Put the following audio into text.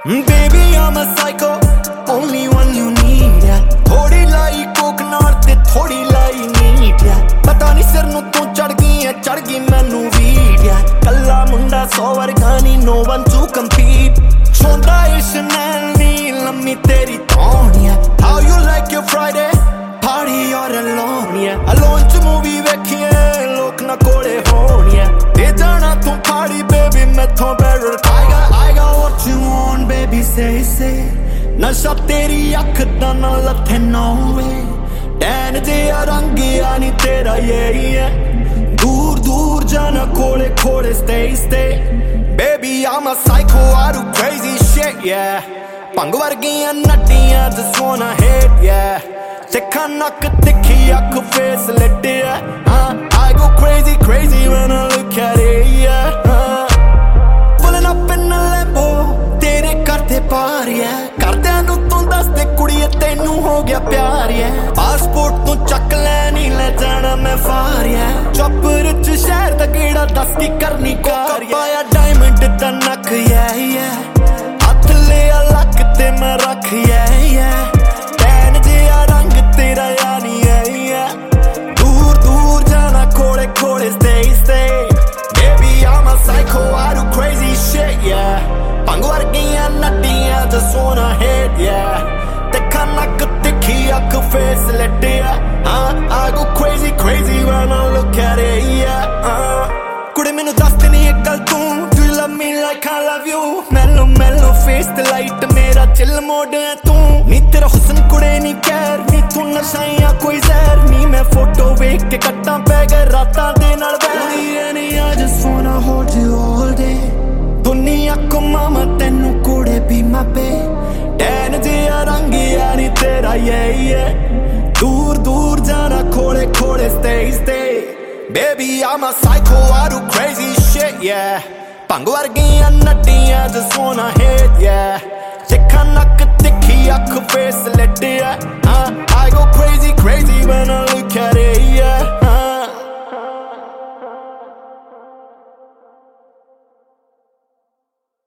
Baby, I'm a psycho, only one you need, yeah. थोड़ी लाई कोकनाट ते थोड़ी लाई नीट, yeah. पता नहीं सिर नू तू चढ़ गई मैनू वीड, yeah. कल्ला मुंडा 100 वर्गा नी, no one to compete. छोंदा इशनैल नी लम्मी तेरी तौन, yeah. How you like your Friday? Party or alone, yeah. Alone च मूवी वेखिए लोक ना कोले होन, yeah. दे जाना तू party baby मैथों better. I got what you want baby, say नशा तेरी अख दा ना लथे no way. टैन जिहा रंग यानी तेरा यही है, दूर दूर जाना कोले कोले stay baby I'm a psycho, I do crazy shit, yeah. भंग वर्गियां नट्टियां just wanna hit, yeah. तिखा नक तिखी अख face lit, yeah. I go crazy when I look at it, yeah. Pulling up in a Lambo तेरे करते पार, yeah. करदियां नू तू दस दे कुड़िए तैनू हो गया प्यार, yeah. पासपोर्ट तू चक लैनी ले जाना मैं फार, yeah. चौपर च शहर दा गेड़ा दस की करनी कार, yeah. पाया डायमंड दा नक, yeah. हथ लिया लक ते मैं रख, yeah. टैन जिहा रंग तेरा यानी, yeah. दूर दूर जाना कोले कोले stay baby I'm a psycho, I do crazy shit, yeah. भंग वर्गियां नट्टियां just wanna hit, yeah. तिखा नक तिखी अख face lit, yeah. I go crazy when I look at it, yeah. कुड़े मैनू दस ते नी इक गल तू, do you love me like I love you? Mellow face ते light मेरा chill mode है तू. नी तेरा हुस्न कुड़े नी कैर, नी तू नशा या कोई जहर, नी मैं फोटो वेख के कट्टां पै गए रातां दे नाल बैर. I just wanna hold you all day. दुनिया को मामा तेनू कुड़े भी my babe. टैन जिहा रंग यानी तेरा yeah. दूर दूर जाना खोले खोले stay baby I'm a psycho, I do crazy shit, yeah. भंग वर्गियां नट्टियां just wanna hit, yeah. तिखा नक तिखी अख face